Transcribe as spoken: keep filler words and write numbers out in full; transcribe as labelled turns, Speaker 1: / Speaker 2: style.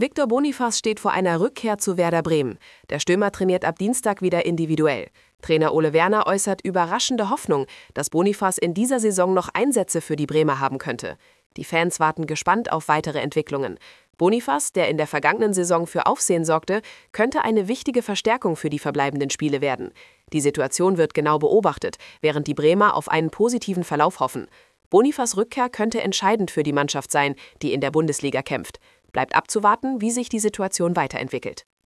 Speaker 1: Victor Boniface steht vor einer Rückkehr zu Werder Bremen. Der Stürmer trainiert ab Dienstag wieder individuell. Trainer Ole Werner äußert überraschende Hoffnung, dass Boniface in dieser Saison noch Einsätze für die Bremer haben könnte. Die Fans warten gespannt auf weitere Entwicklungen. Boniface, der in der vergangenen Saison für Aufsehen sorgte, könnte eine wichtige Verstärkung für die verbleibenden Spiele werden. Die Situation wird genau beobachtet, während die Bremer auf einen positiven Verlauf hoffen. Boniface' Rückkehr könnte entscheidend für die Mannschaft sein, die in der Bundesliga kämpft. Bleibt abzuwarten, wie sich die Situation weiterentwickelt.